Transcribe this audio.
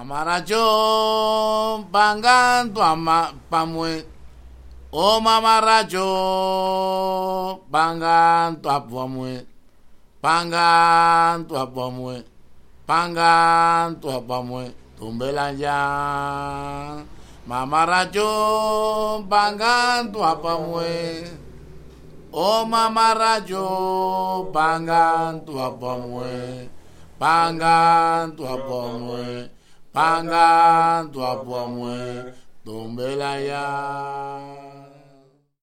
Mamarajo pangan tuama pamue. O mamarajo pangan tuapamue. Pangan tuapamue. Pangan tuapamue. Tumbelanja. Mamarajo pangan tuapamue. O mamarajo pangan tuapamue. Pangan tuapamue. Pangan tuapamue. Tumbelanja.